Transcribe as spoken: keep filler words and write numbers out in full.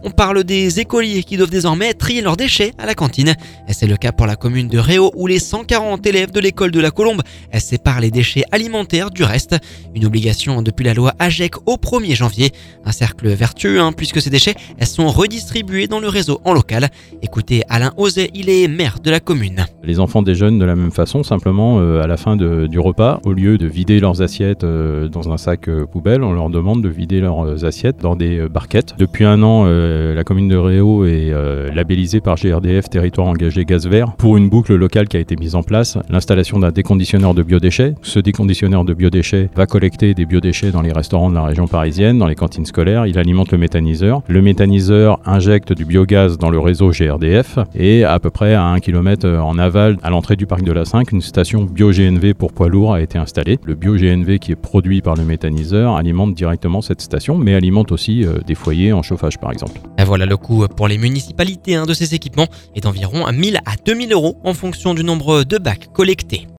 On parle des écoliers qui doivent désormais trier leurs déchets à la cantine. C'est le cas pour la commune de Réau où les cent quarante élèves de l'école de la Colombe séparent les déchets alimentaires du reste. Une obligation depuis la loi A G E C au premier janvier. Un cercle vertueux hein, puisque ces déchets sont redistribués dans le réseau en local. Écoutez Alain Auzet, il est maire de la commune. Les enfants déjeunent de la même façon, simplement euh, à la fin de, du repas, au lieu de vider leurs assiettes euh, dans un sac euh, poubelle, on leur demande de vider leurs assiettes dans des euh, barquettes. Depuis un an, euh, la commune de Réau est euh, labellisée par G R D F Territoire engagé gaz vert pour une boucle locale qui a été mise en place, l'installation d'un déconditionneur de biodéchets. Ce déconditionneur de biodéchets va collecter des biodéchets dans les restaurants de la région parisienne, dans les cantines scolaires. Il alimente le méthaniseur. Le méthaniseur injecte du biogaz dans le réseau G R D F et à peu près à un kilomètre en aval, à l'entrée du parc de la cinq, une station bio-G N V pour poids lourds a été installée. Le bio-G N V qui est produit par le méthaniseur alimente directement cette station, mais alimente aussi euh, des foyers en chauffage par exemple. Et voilà, le coût pour les municipalités hein, de ces équipements est d'environ mille à deux mille euros en fonction du nombre de bacs collectés.